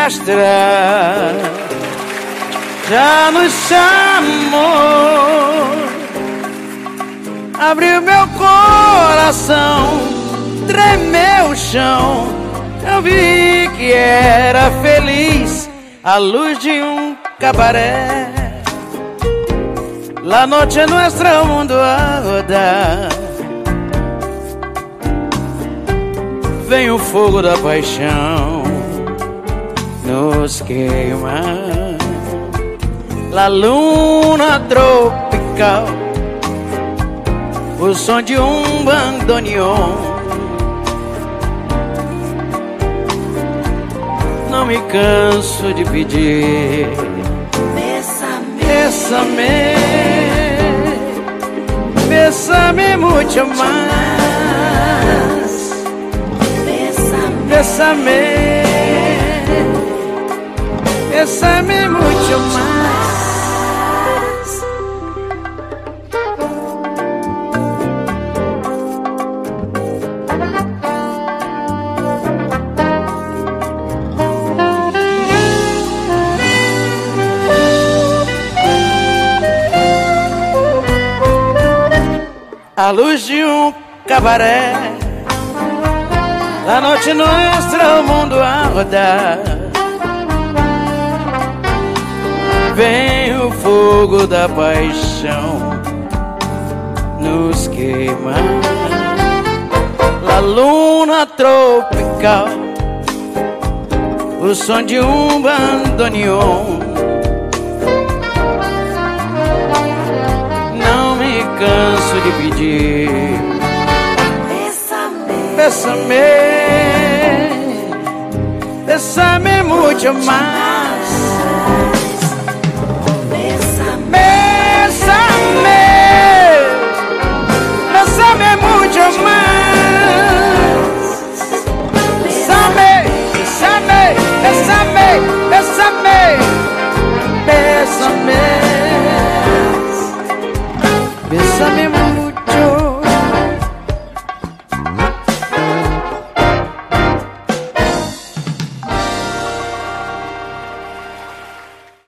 nuestra já nos chamou. Abriu meu coração, tremeu o chão. Eu vi que era feliz à luz de um cabaré. La noche nuestra, o mundo a rodar. Vem o fogo da paixão nos queima. La luna tropical, o som de um bandoneon. Não me canso de pedir, bésame, bésame mucho más. Bésame, bésame mucho más. A luz de um cabaré, la noche nuestra, o mundo a rodar. Vem o fogo da paixão nos queima. La luna tropical, o som de um bandoneon. Não me canso de pedir, bésame, bésame mucho más. Bésame, bésame mucho más. Bésame, bésame, bésame, bésame, bésame.